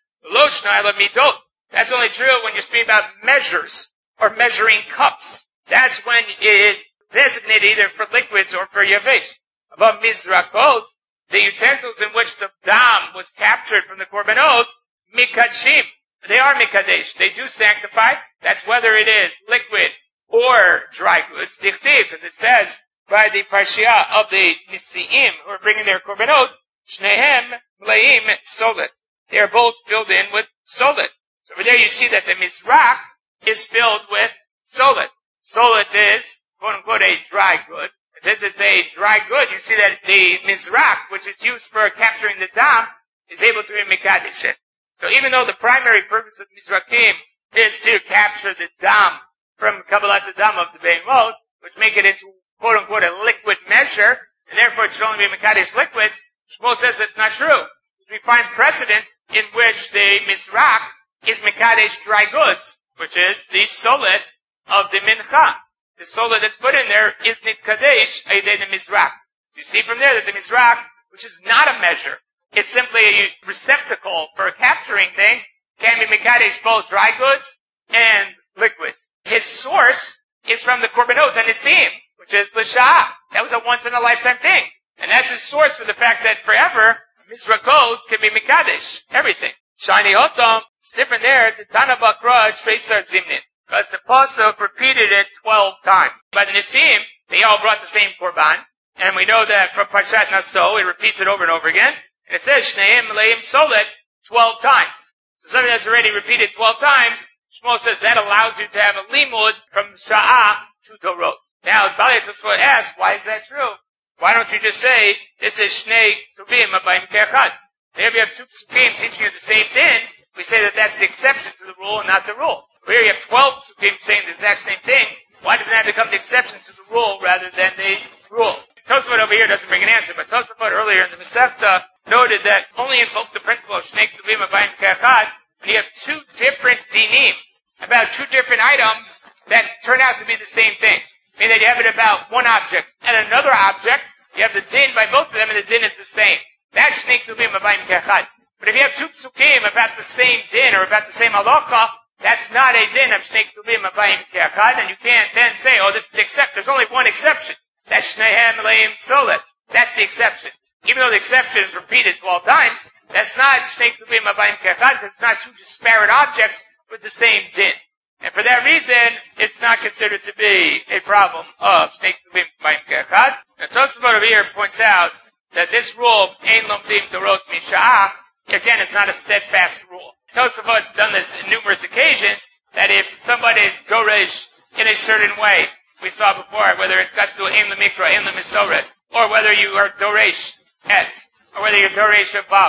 that's only true when you're speaking about measures or measuring cups. That's when it is designated either for liquids or for yavesh. Above mizrakot, the utensils in which the dam was captured from the korbanot, mikadshim. They are mikadesh. They do sanctify. That's whether it is liquid or dry goods. Dichtiv, because it says by the parshiah of the Nisi'im who are bringing their korbanot, shnehem mleim solet. They are both filled in with solet. So over there you see that the mizrach is filled with solet. Solet is, quote unquote, a dry good. Since it's a dry good, you see that the mizrach, which is used for capturing the dam, is able to be mikadesh it. So even though the primary purpose of mizrakim is to capture the dam from Kabbalat Dam of the Behemoth, which make it into, quote unquote, a liquid measure, and therefore it should only be mikadesh liquids, Shmuel says that's not true. We find precedent in which the mizrach is mikadesh dry goods, which is the solet of the mincha. The solet that's put in there is nitkadesh aydei the mizrach. You see from there that the mizrach, which is not a measure, it's simply a receptacle for capturing things, can be mikadesh both dry goods and liquids. His source is from the korbanot and Nisim, which is l'sha'ah. That was a once-in-a-lifetime thing. And that's his source for the fact that forever, mizrakot can be mikadesh, everything. Shani Otam, it's different there, the Tana Bakra, Shveisar Zimnin. Because the Pasuk repeated it 12 times. By the Nisim, they all brought the same korban. And we know that from Parshat Naso, it repeats it over and over again. And it says, Shneim Leim Solet, 12 times. So something that's already repeated 12 times, Shmuel says that allows you to have a limud from Sha'ah to Dorot. Now, Balei Tosfot asks, why is that true? Why don't you just say, this is Shnei Tuvim Abayim Ke'achad? If you have two psukim teaching you the same thing, we say that that's the exception to the rule and not the rule. Here you have 12 psukim saying the exact same thing. Why doesn't that become the exception to the rule rather than the rule? Tosfot over here doesn't bring an answer, but Tosfot earlier in the Masechta noted that only invoked the principle of Shnei Tuvim Abayim Ke'achad when you have two different dinim, about two different items that turn out to be the same thing. Meaning that you have it about one object and another object, you have the din by both of them and the din is the same. That's Shnei Tuvim Abayim Ke'achad. But if you have two psukim about the same din or about the same halacha, that's not a din of Shnei Tuvim Abayim Ke'achad, and you can't then say, oh, this is the exception. There's only one exception. That's Shnehem Leim Solet. That's the exception. Even though the exception is repeated 12 times, that's not Shnei Tuvim Abayim Ke'achad, because it's not two disparate objects with the same din. And for that reason, it's not considered to be a problem of Shnei Tuvim Abayim Ke'achad. Now Tosfot over here points out that this rule, Ein Lomdim Dorot Misha'ah, again, it's not a steadfast rule. Tosfot's done this on numerous occasions, that if somebody is Doresh in a certain way, we saw before, whether it's got to do Ein Lemikra, Ein Lemisoret, or whether you are Doresh Et, or whether you're Doresh Vav,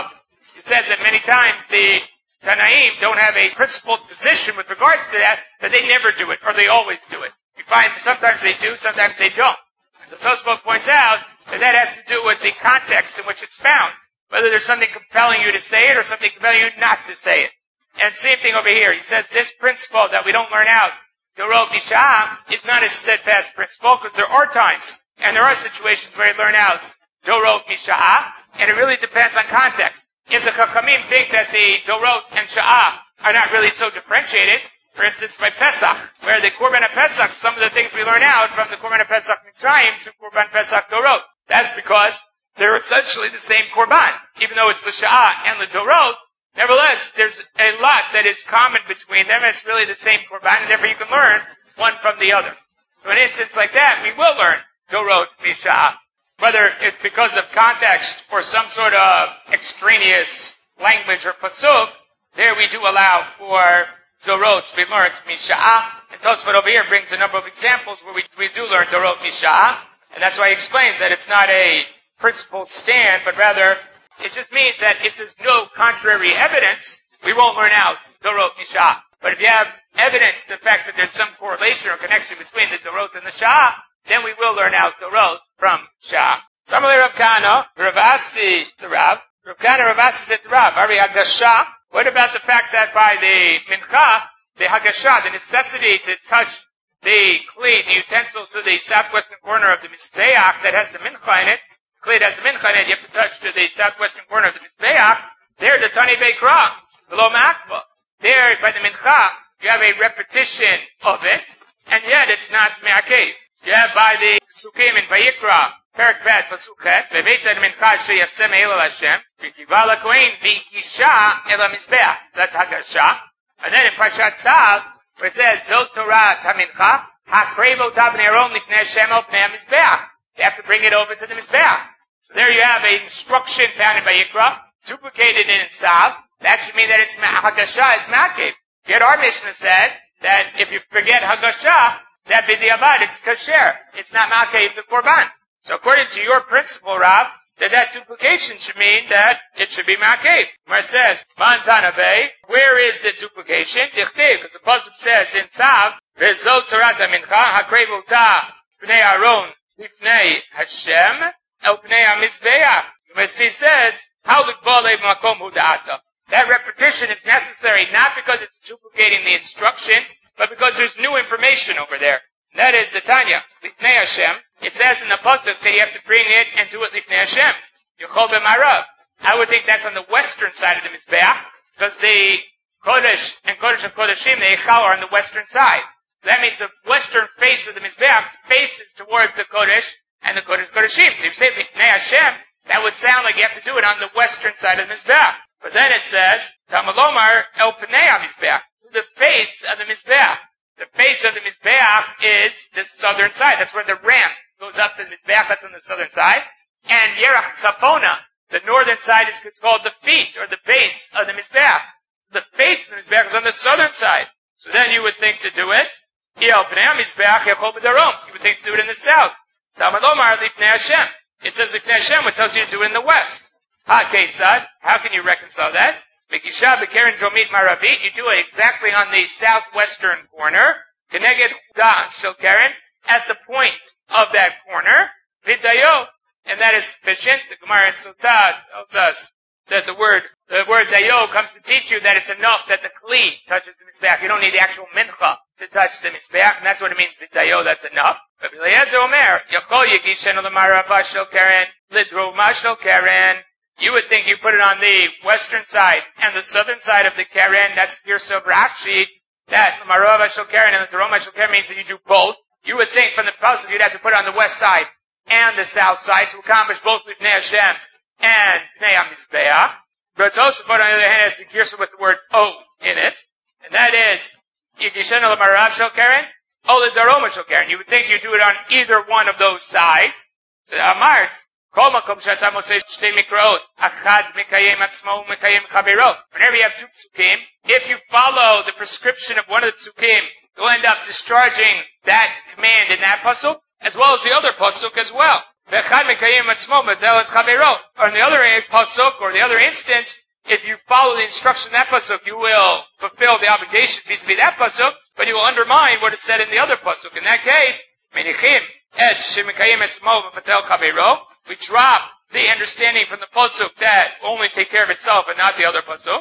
He says that many times the Tanaim don't have a principled position with regards to that they never do it, or they always do it. We find sometimes they do, sometimes they don't. And the Tosfot points out that has to do with the context in which it's found. Whether there's something compelling you to say it or something compelling you not to say it. And same thing over here. He says this principle that we don't learn out, Dorot Misha'ah, is not a steadfast principle because there are times and there are situations where you learn out Dorot Misha'ah, and it really depends on context. If the Chachamim think that the Dorot and Sha'ah are not really so differentiated, for instance, by Pesach, where the Korban of Pesach, some of the things we learn out from the Korban of Pesach Mitzrayim to Korban Pesach Dorot. That's because they're essentially the same Korban. Even though it's the Sha'ah and the Dorot, nevertheless, there's a lot that is common between them, and it's really the same Korban, and therefore you can learn one from the other. So in an instance like that, we will learn Dorot Misha'ah. Whether it's because of context or some sort of extraneous language or pasuk, there we do allow for Dorot to be learned Misha'ah. And Tosfot over here brings a number of examples where we do learn Dorot Misha'ah. And that's why he explains that it's not a principled stand, but rather it just means that if there's no contrary evidence, we won't learn out Dorot Misha'ah. But if you have evidence, the fact that there's some correlation or connection between the Dorot and the Sha'ah, then we will learn out Dorot from Sha'ah. Similarly, Rav Kana, Ravasi to Rav. Rav Kana, Ravasi said to Rav, Ari Hagasha. What about the fact that by the Mincha, the Hagasha, the necessity to touch the Kli, the utensil to the southwestern corner of the Mizbeach that has the Mincha in it, Kli that has the Mincha in it, you have to touch to the southwestern corner of the Mizbeach, there the Tani Beikra, below Ma'akba. There, by the Mincha, you have a repetition of it, and yet it's not Me'akev. You have by the Sukim in Vayikra, Perak Bet, Pasukhet, Ve'veitan Mincha Sheyasem Eil Hashem, V'kiva LaKohen V'ikisha El HaMizbeach. That's Hagasha. And then in Parshat Tzav, where it says, Zot Torah Tamincha, Hakrevo Tabnei Aron Lifnei Hashem El Pnei HaMizbeach. You have to bring it over to the Mizbeach. So there you have an instruction found in Vayikra, duplicated in Tzav. That should mean that it's Hagasha is Ma'akev. Yet our Mishnah said that if you forget Hagasha, that b'diavad, it's kasher. It's not Ma'akev the Korban. So according to your principle, Rav, that duplication should mean that it should be Ma'akev. Where it says, Man Tanaveh, where is the duplication? Dichtiv, because the pasuk says in Tzav, V'zot Torah Mincha, Hakrev Ota Pnei Aron Lifnei Hashem El Pnei HaMizbeach. Where he says, How L'kbalei Makom Huda'ata. That repetition is necessary not because it's duplicating the instruction, but because there's new information over there. And that is the Tanya, Lifnei Hashem. It says in the pasuk that you have to bring it and do it Lifnei Hashem. Yochol b'marav. I would think that's on the western side of the Mizbeach, because the Kodesh and Kodesh of Kodeshim, the Eichal, are on the western side. So that means the western face of the Mizbeach faces towards the Kodesh and the Kodesh Kodeshim. So if you say Lifnei Hashem, that would sound like you have to do it on the western side of the Mizbeach. But then it says, Tamalomar El Pnei HaMizbeach, to the face of the Mizbeach. The face of the Mizbeach is the southern side. That's where the ramp goes up to the Mizbeach. That's on the southern side. And Yerach Tzafona, the northern side, is called the feet or the base of the Mizbeach. The face of the Mizbeach is on the southern side. So then you would think to do it, El Pnei HaMizbeach Yachol B'darom. You would think to do it in the south. Tamalomar Lifnei Hashem. It says Lifnei Hashem, which tells you to do it in the west. Ha-Ketzad. How can you reconcile that? Bekisha Bekeren Jomit Maravit. You do it exactly on the southwestern corner. Keneged Huda Shel Keren. At the point of that corner. Vidayo. And that is sufficient. The Gemara in Sotah tells us that the word Dayo comes to teach you that it's enough that the Kli touches the Mizbeach. You don't need the actual Mincha to touch the Mizbeach. And that's what it means, Vidayo, that's enough. Rabbi Eliezer Omer. Yachol Yegishenu L'Marava Shel Keren. Lidroma Shel Keren. You would think you put it on the western side and the southern side of the Keren. That's Girsa Rashi. That Marava Shel Keren and the Droma Shel Keren means that you do both. You would think from the pasuk you'd have to put it on the west side and the south side to accomplish both Lifnei Hashem and Pnei HaMizbeach. But Tosafot on the other hand has the Girsa with the word O in it. And that is Yigishenu L'Marav Shel Keren or the Droma Shel Keren. You would think you do it on either one of those sides. So Amart. Whenever you have two psukim, if you follow the prescription of one of the psukim, you'll end up discharging that command in that pasuk, as well as the other pasuk as well. Or in the other pasuk, or the other instance, if you follow the instruction in that pasuk, you will fulfill the obligation vis-a-vis that pasuk, but you will undermine what is said in the other pasuk. In that case, we drop the understanding from the pasuk that only take care of itself and not the other pasuk.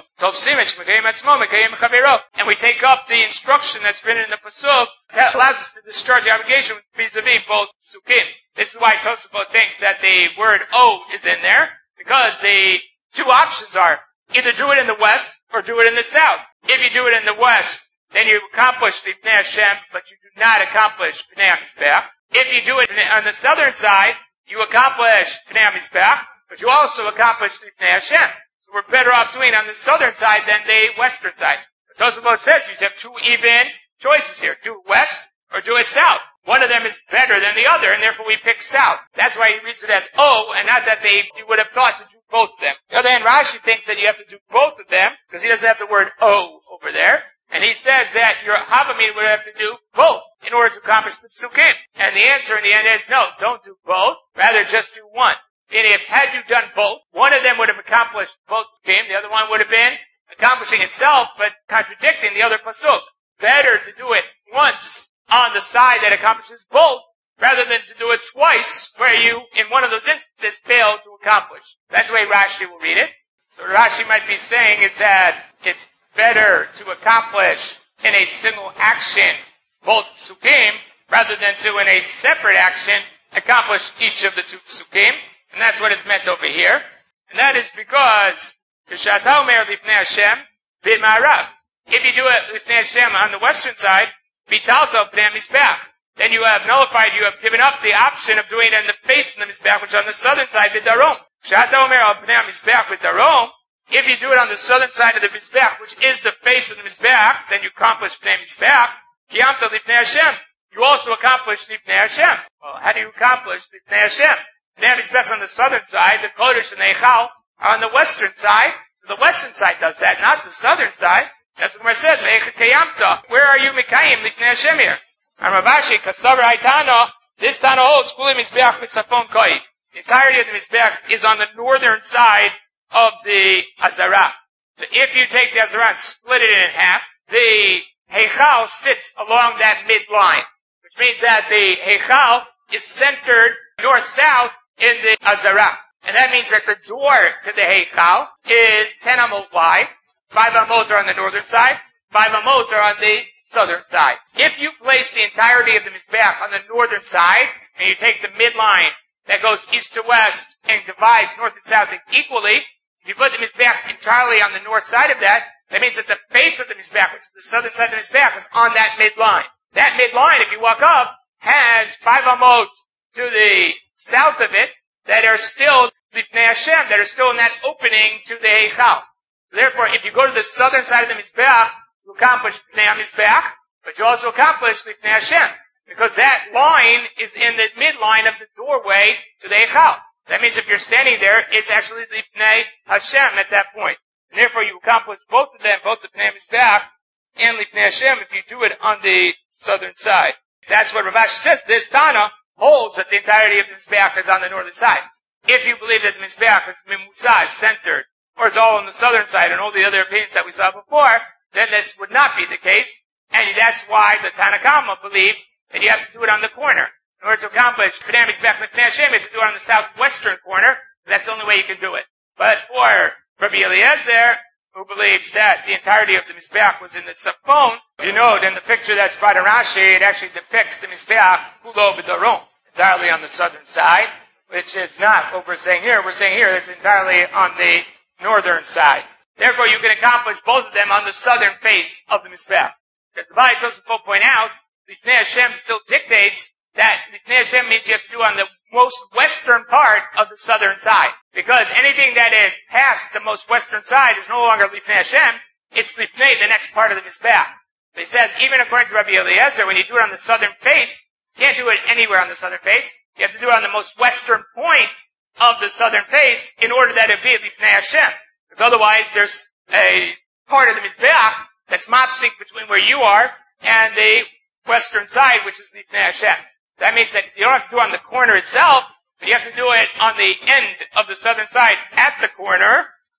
And we take up the instruction that's written in the pasuk that allows us to discharge the obligation vis-a-vis both psukim. This is why Tosafot thinks that the word O is in there, because the two options are either do it in the west or do it in the south. If you do it in the west, then you accomplish the Pnei Hashem, but you do not accomplish Pnei HaMizbeach. If you do it on the southern side, you accomplish Pnei HaMizbeach, but you also accomplish the Pnei Hashem. So we're better off doing it on the southern side than the western side. But Tosafot says you have two even choices here. Do it west or do it south. One of them is better than the other, and therefore we pick south. That's why he reads it as O, and not that you would have thought to do both of them. On the other hand, Rashi thinks that you have to do both of them, because he doesn't have the word O over there. And he says that your Havamid would have to do both in order to accomplish the psukim. And the answer in the end is no, don't do both, rather just do one. And if had you done both, one of them would have accomplished both psukim, the other one would have been accomplishing itself, but contradicting the other pasuk. Better to do it once on the side that accomplishes both, rather than to do it twice, where you, in one of those instances, fail to accomplish. That's the way Rashi will read it. So what Rashi might be saying is that it's better to accomplish in a single action both psukim, rather than to, in a separate action, accomplish each of the two psukim. And that's what is meant over here. And that is because, K'shata omer lifnei Hashem, b'ma'arav. If you do it lifnei Hashem on the western side, Vitalta Pnei HaMizbeach. Then you have nullified, you have given up the option of doing it in the face of the Mizbeach, which is on the southern side, B'darom. Shata Omer al Pnei HaMizbeach B'darom. If you do it on the southern side of the Mizbeach, which is the face of the Mizbeach, then you accomplish Pnei HaMizbeach. Kiyamta Lifnei Hashem. You also accomplish Lifnei Hashem. Well, how do you accomplish Lifnei Hashem? Pnei HaMizbeach on the southern side, the Kodesh and the Eichal are on the western side. So the western side does that, not the southern side. That's what Gemara says. Where are you Mikayim Lifnei Hashem here? Ravashi Kasavar Haitana. This Tana holds Kuli Mizbeach Mitzafon Koi. The entirety of the Mizbeach is on the northern side of the Azara. So if you take the Azara and split it in half, the Heichal sits along that midline, which means that the Heichal is centered north-south in the Azara. And that means that the door to the Heichal is 10 amot wide. 5 amot are on the northern side, 5 amot are on the southern side. If you place the entirety of the Mizbeach on the northern side, and you take the midline that goes east to west and divides north and south equally, if you put the Mizbeach entirely on the north side of that, that means that the face of the Mizbeach, which is the southern side of the Mizbeach, is on that midline. That midline, if you walk up, has 5 amot to the south of it that are still Lifnei Hashem, that are still in that opening to the Heichal. Therefore, if you go to the southern side of the Mizbeach, you accomplish Pnei HaMizbeach, but you also accomplish Lifnei Hashem, because that line is in the midline of the doorway to the Eichal. That means if you're standing there, it's actually Lifnei Hashem at that point. And therefore, you accomplish both of them, both the Pnei HaMizbeach and Lifnei Hashem, if you do it on the southern side. That's what Ravashi says. This Tana holds that the entirety of the Mizbeach is on the northern side. If you believe that the Mizbeach is Mimutza, is centered, or it's all on the southern side, and all the other opinions that we saw before, then this would not be the case. And that's why the Tanna Kama believes that you have to do it on the corner. In order to accomplish Pnei HaMizbeach Lifnei Hashem, you have to do it on the southwestern corner. That's the only way you can do it. But for Rabbi Eliezer, who believes that the entirety of the Mizbeach was in the Tzafon, you know, in the picture that's by the Rashi, it actually depicts the Mizbeach Kulo B'darom, entirely on the southern side, which is not what we're saying here. We're saying here it's entirely on the northern side. Therefore, you can accomplish both of them on the southern face of the Mizbeach. Because the Baalei Tosafot point out, Lifnei Hashem still dictates that Lifnei Hashem means you have to do on the most western part of the southern side. Because anything that is past the most western side is no longer Lifnei Hashem, it's Lifnei, the next part of the Mizbeach. But he says, even according to Rabbi Eliezer, when you do it on the southern face, you can't do it anywhere on the southern face. You have to do it on the most western point of the southern face in order that it be Lifnei Hashem. Because otherwise there's a part of the Mizbeach that's mopsik between where you are and the western side, which is Lifnei Hashem. That means that you don't have to do it on the corner itself, but you have to do it on the end of the southern side at the corner,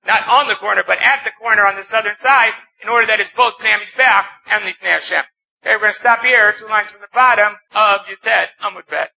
not on the corner, but at the corner on the southern side, in order that it's both Pnei HaMizbeach and Lifnei Hashem. Okay, we're going to stop here, 2 lines from the bottom of Yutet Amud Bet.